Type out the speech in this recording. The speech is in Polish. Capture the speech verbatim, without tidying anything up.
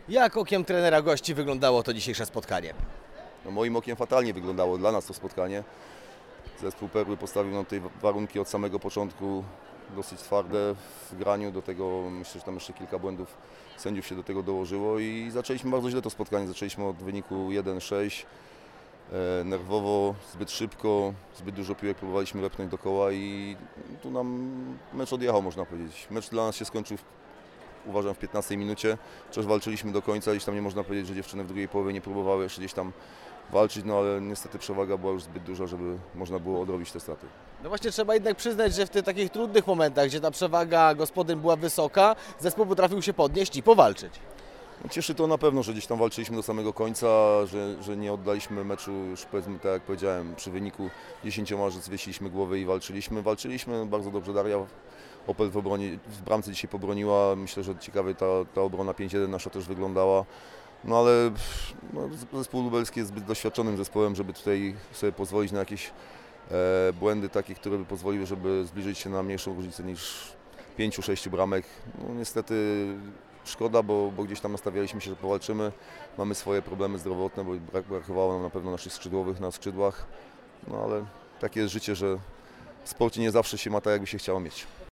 Jak okiem trenera gości wyglądało to dzisiejsze spotkanie? No, moim okiem fatalnie wyglądało dla nas to spotkanie. Zespół Perły postawił nam tutaj warunki od samego początku dosyć twarde w graniu. Do tego myślę, że tam jeszcze kilka błędów sędziów się do tego dołożyło i zaczęliśmy bardzo źle to spotkanie. Zaczęliśmy od wyniku jeden sześć. E, nerwowo, zbyt szybko, zbyt dużo piłek próbowaliśmy wepchnąć do koła i tu nam mecz odjechał, można powiedzieć. Mecz dla nas się skończył w, uważam w piętnastej minucie. Chociaż walczyliśmy do końca, gdzieś tam nie można powiedzieć, że dziewczyny w drugiej połowie nie próbowały jeszcze gdzieś tam walczyć, no ale niestety przewaga była już zbyt duża, żeby można było odrobić te straty. No właśnie trzeba jednak przyznać, że w tych takich trudnych momentach, gdzie ta przewaga gospodyń była wysoka, zespół potrafił się podnieść i powalczyć. No, cieszy to na pewno, że gdzieś tam walczyliśmy do samego końca, że, że nie oddaliśmy meczu już, powiedzmy, tak jak powiedziałem, przy wyniku dziesięcioma, że zwiesiliśmy głowy i walczyliśmy. Walczyliśmy bardzo dobrze. Daria Opel w, obronie, w bramce dzisiaj pobroniła. Myślę, że ciekawie ta, ta obrona pięć jeden nasza też wyglądała. No ale no, zespół lubelski jest zbyt doświadczonym zespołem, żeby tutaj sobie pozwolić na jakieś e, błędy takie, które by pozwoliły, żeby zbliżyć się na mniejszą różnicę niż pięć sześć bramek. No, niestety szkoda, bo, bo gdzieś tam nastawialiśmy się, że powalczymy. Mamy swoje problemy zdrowotne, bo brak, brakowało nam na pewno naszych skrzydłowych na skrzydłach. No ale takie jest życie, że w sporcie nie zawsze się ma tak, jakby się chciało mieć.